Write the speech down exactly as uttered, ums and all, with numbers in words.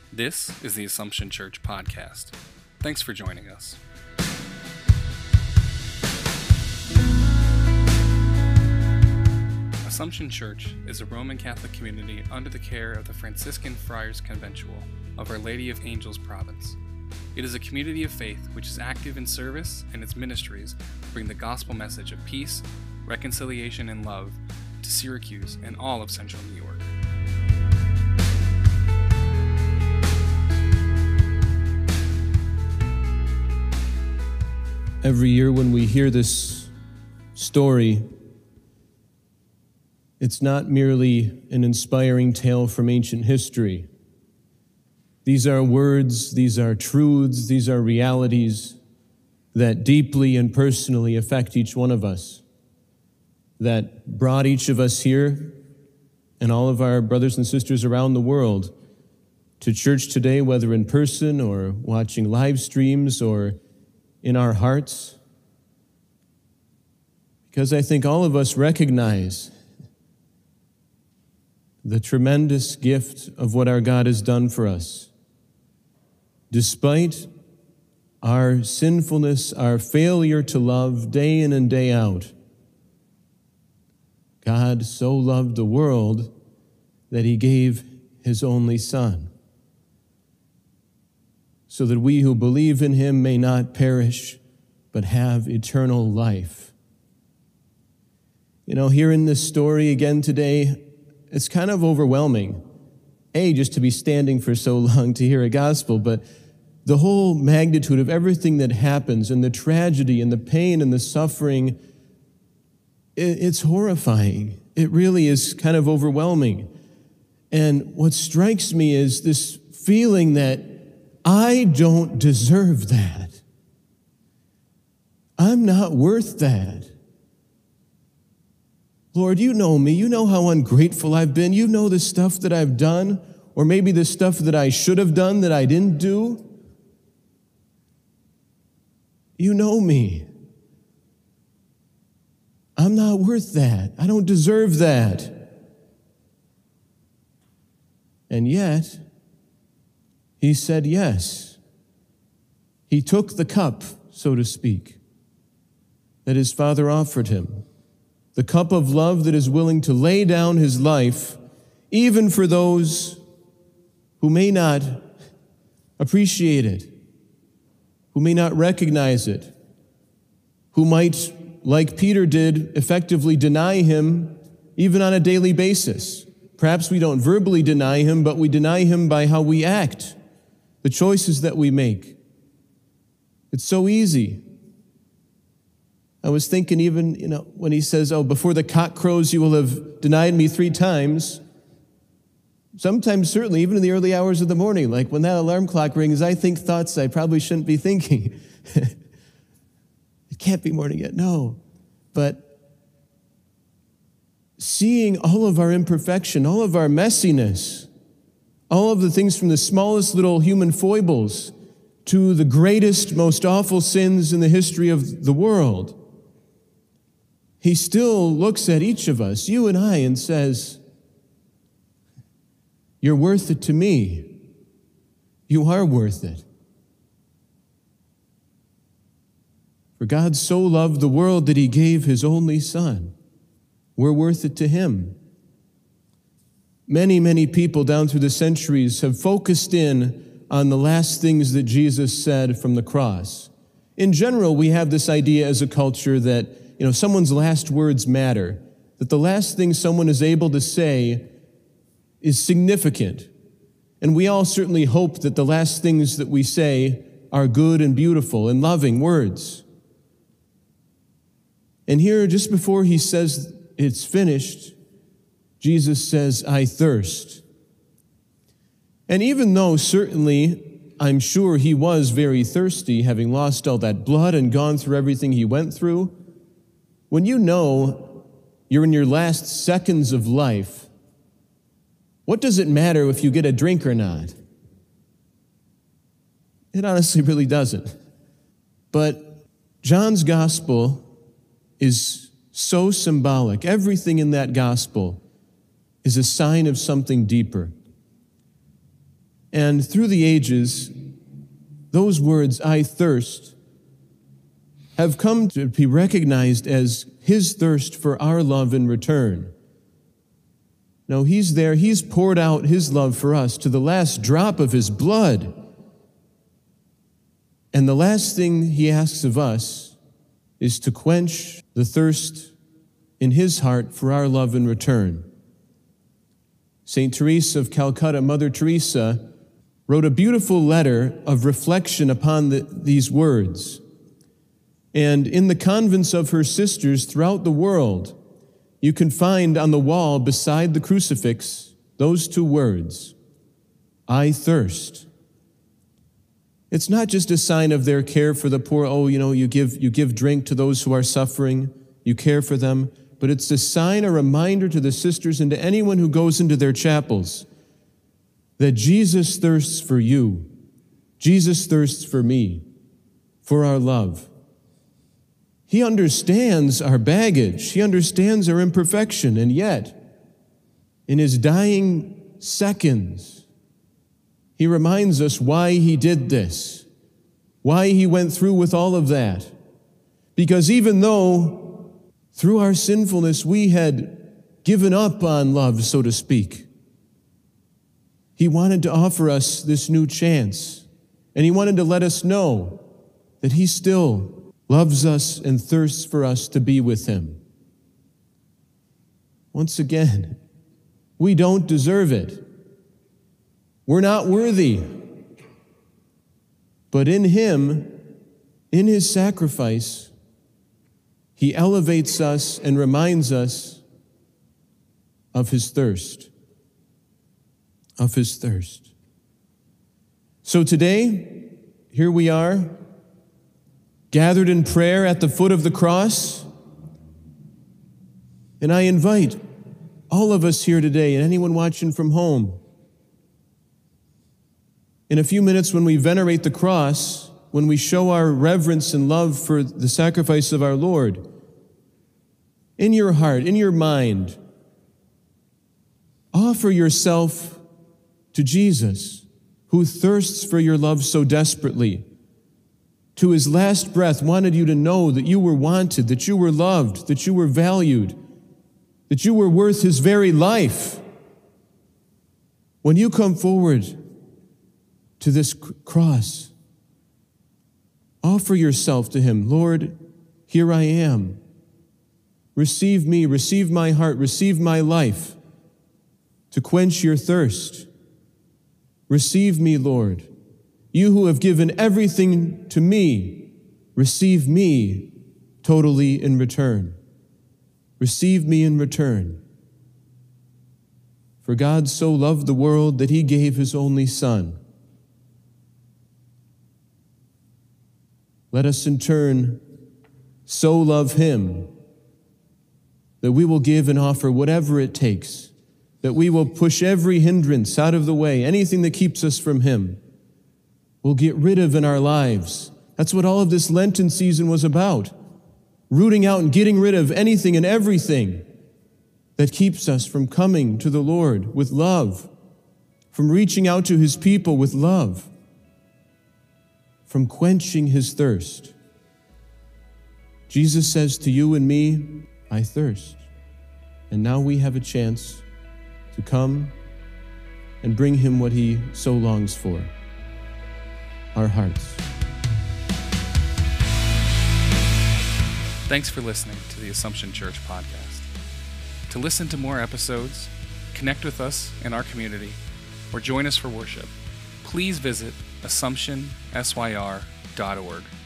This is the Assumption Church podcast. Thanks for joining us. Assumption Church is a Roman Catholic community under the care of the Franciscan Friars Conventual of Our Lady of Angels Province. It is a community of faith which is active in service, and its ministries bring the gospel message of peace, reconciliation, and love to Syracuse and all of central New York. Every year when we hear this story, it's not merely an inspiring tale from ancient history. These are words, these are truths, these are realities that deeply and personally affect each one of us, that brought each of us here and all of our brothers and sisters around the world to church today, whether in person or watching live streams or in our hearts, because I think all of us recognize the tremendous gift of what our God has done for us. Despite our sinfulness, our failure to love day in and day out, God so loved the world that he gave his only Son, so that we who believe in him may not perish, but have eternal life. You know, hearing this story again today, it's kind of overwhelming. A, just to be standing for so long to hear a gospel, but the whole magnitude of everything that happens and the tragedy and the pain and the suffering, it's horrifying. It really is kind of overwhelming. And what strikes me is this feeling that I don't deserve that. I'm not worth that. Lord, you know me. You know how ungrateful I've been. You know the stuff that I've done, or maybe the stuff that I should have done that I didn't do. You know me. I'm not worth that. I don't deserve that. And yet, he said yes. He took the cup, so to speak, that his Father offered him. The cup of love that is willing to lay down his life, even for those who may not appreciate it, who may not recognize it, who might, like Peter did, effectively deny him even on a daily basis. Perhaps we don't verbally deny him, but we deny him by how we act, the choices that we make. It's so easy. I was thinking even, you know, when he says, oh, before the cock crows, you will have denied me three times. Sometimes, certainly, even in the early hours of the morning, like when that alarm clock rings, I think thoughts I probably shouldn't be thinking. It can't be morning yet. No. But seeing all of our imperfection, all of our messiness, all of the things from the smallest little human foibles to the greatest, most awful sins in the history of the world, he still looks at each of us, you and I, and says, you're worth it to me. You are worth it. For God so loved the world that he gave his only Son. We're worth it to him. Many, many people down through the centuries have focused in on the last things that Jesus said from the cross. In general, we have this idea as a culture that, you know, someone's last words matter, that the last thing someone is able to say is significant. And we all certainly hope that the last things that we say are good and beautiful and loving words. And here, just before he says it's finished, Jesus says, I thirst. And even though certainly I'm sure he was very thirsty, having lost all that blood and gone through everything he went through, when you know you're in your last seconds of life, what does it matter if you get a drink or not? It honestly really doesn't. But John's gospel is so symbolic. Everything in that gospel is a sign of something deeper. And through the ages, those words, I thirst, have come to be recognized as his thirst for our love in return. No, he's there. He's poured out his love for us to the last drop of his blood. And the last thing he asks of us is to quench the thirst in his heart for our love in return. Saint Teresa of Calcutta, Mother Teresa, wrote a beautiful letter of reflection upon the, these words. And in the convents of her sisters throughout the world, you can find on the wall beside the crucifix those two words, I thirst. It's not just a sign of their care for the poor. Oh, you know, you give, you give drink to those who are suffering, you care for them, but it's a sign, a reminder to the sisters and to anyone who goes into their chapels that Jesus thirsts for you. Jesus thirsts for me, for our love. He understands our baggage. He understands our imperfection. And yet, in his dying seconds, he reminds us why he did this, why he went through with all of that. Because even though through our sinfulness we had given up on love, so to speak, he wanted to offer us this new chance. And he wanted to let us know that he still loves us and thirsts for us to be with him. Once again, we don't deserve it. We're not worthy. But in him, in his sacrifice, he elevates us and reminds us of his thirst. Of his thirst. So today, here we are, gathered in prayer at the foot of the cross. And I invite all of us here today and anyone watching from home, in a few minutes when we venerate the cross, when we show our reverence and love for the sacrifice of our Lord, in your heart, in your mind, offer yourself to Jesus, who thirsts for your love so desperately. To his last breath, wanted you to know that you were wanted, that you were loved, that you were valued, that you were worth his very life. When you come forward to this cross, offer yourself to him. Lord, here I am. Receive me, receive my heart, receive my life to quench your thirst. Receive me, Lord. You who have given everything to me, receive me totally in return. Receive me in return. For God so loved the world that he gave his only Son. Let us in turn so love him that we will give and offer whatever it takes, that we will push every hindrance out of the way, anything that keeps us from him. We'll get rid of in our lives. That's what all of this Lenten season was about. Rooting out and getting rid of anything and everything that keeps us from coming to the Lord with love, from reaching out to his people with love, from quenching his thirst. Jesus says to you and me, I thirst. And now we have a chance to come and bring him what he so longs for. Our hearts. Thanks for listening to the Assumption Church podcast. To listen to more episodes, connect with us in our community, or join us for worship, please visit assumption syr dot org.